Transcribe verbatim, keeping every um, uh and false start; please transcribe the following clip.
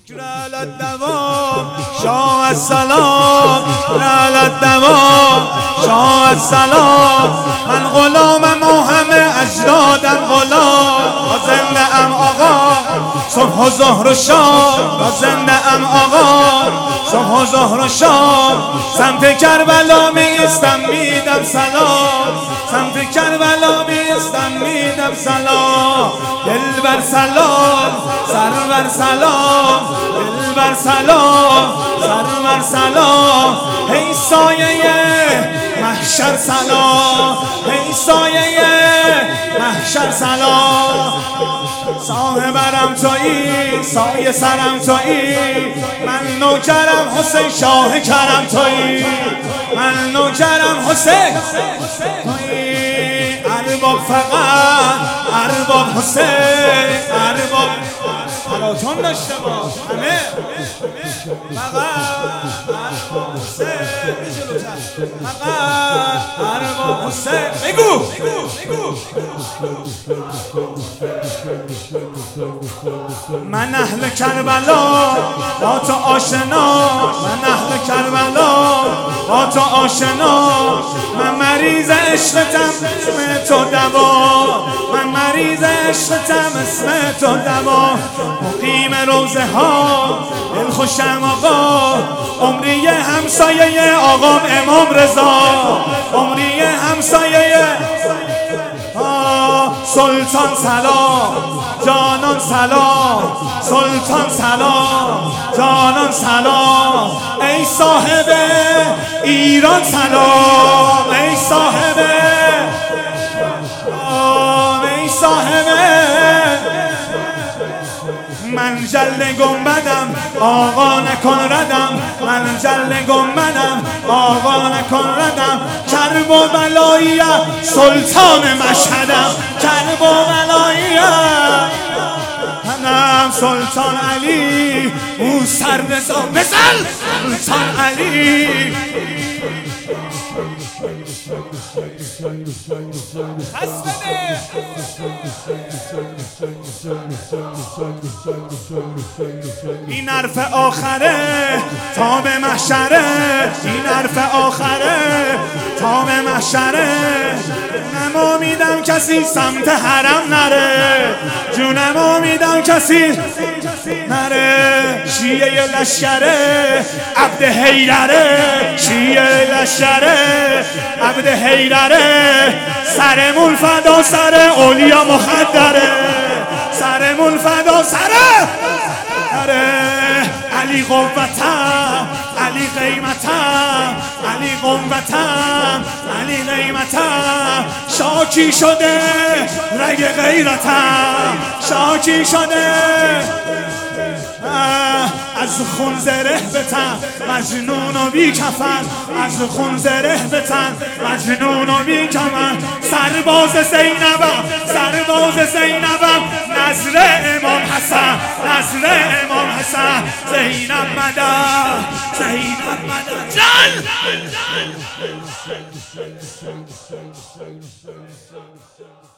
رعل الدوام شاه السلام رعل الدوام شاه السلام من غلام همه اجدادم غلام و زنده ام آقا صبح و ظهر و شام و زنده ام آقا صبح و ظهر و شام سمت کربلا میستم میدم سلام سمت کربلا میستم میدم سلام دل بر سلام سر بر سلام دل بر سلام سر بر سلام ای سایه محشر سلام ای سایه محشر سلام صاحبرم تویی سایه سرم تویی من نوکرم حسین شاه کرم تویی من نوکرم حسین تویی ارباب فقط ارباب حسین ارباب حالاتون داشته باش همه فقط ارباب حسین فقط ارباب حسین بگو من اهل کربلا با تو آشنا من اهل کربلا با تو آشنا من مریض عشقتم اسم تو دوا من مریض عشقتم اسم تو دوا مقیم روزه ها دل خوشم آقا عمری همسایه آقام امام رضا عمری همسایه سلطان سلام جانان سلام سلطان سلام جانان سلام ای صاحب ایران سلام ای صاحب ای صاحب من جل گنبدم آقا نکن ردم من جل گنبدم آقا نکن ردم کرب و بلایی سلطان مشهدم کرب و بلایی منم سلطان علی او سر رضا بزن سلطان علی پس بده این حرف آخره تا به محشره این حرف آخره تا به محشره جونمو میدم کسی سمت حرم نره جونمو میدم کسی نره شیعه لشکره عبد حیدره شیعه لشکره عبد حیدره سرمون فدا سر اولیا مخدره سرمون فدا سر علی قوتم علی قیمتم علی قوتم علی قیمتم شاکی شده رگ غیرتم شاکی شده از خون زره بتن مجنون و بی کفن از خون زره بتن مجنون و بی کفن سرباز زینبم سرباز زینبم نظر امام حسن نظر امام حسن زینب مدد زینب مدد جان